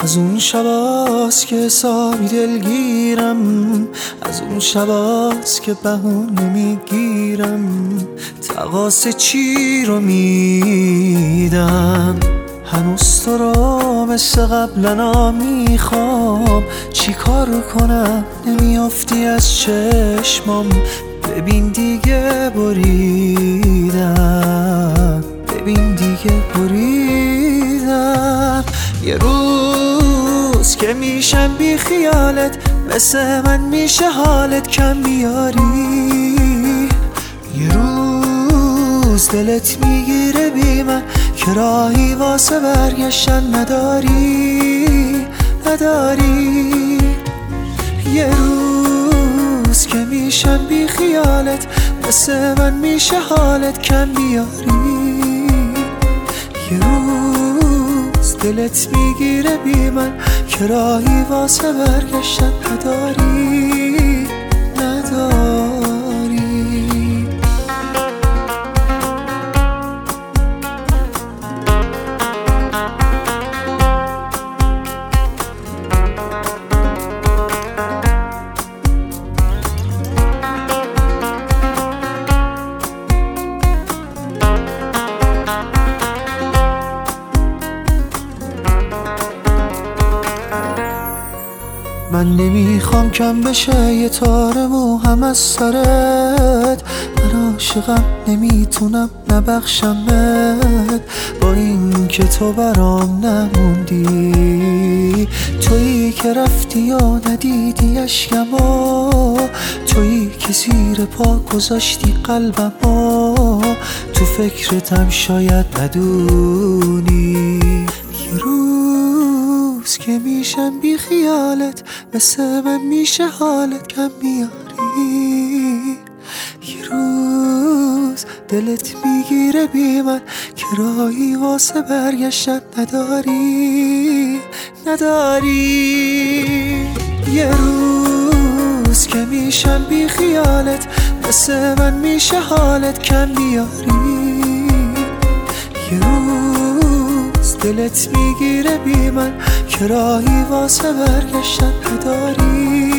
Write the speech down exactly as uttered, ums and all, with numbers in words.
از اون شباست که حسابی دلگیرم، از اون شباست که بهونه میگیرم، تقاص چی رو میدم. هنوز تو رو مثل قبلنا میخوام، چی کار کنم نمیافتی از چشمام. ببین دیگه بریدم، ببین دیگه بریدم. یه روز که میشم بی خیالت، مثل من میشه حالت کم بیاری. یه روز دلت میگیره بی من که راهی واسه برگشتن نداری، نداری. یه روز که میشم بی خیالت، مثل من میشه حالت کم بیاری. یه روز دلت میگیره بی من که راهی واسه برگشتن نداری، نداری. من نمیخوام کم بشه یه تار موهم از سرت، من عاشقم نمیتونم نبخشمت. با این که تو برام نموندی، تویی که رفتی و ندیدی اشکمو، تویی که زیر پا گذاشتی قلبمو، تو فکرتم شاید ندونی. یه روز که میشم بی خیالت، مثل من میشه حالت کم بیاری. یه روز دلت میگیره بی من که راهی واسه برگشتن نداری، نداری. یه روز که میشم بی خیالت، مثل من میشه حالت کم بیاری. یه روز دلت میگیره بی من که راهی واسه برگشتن نداری.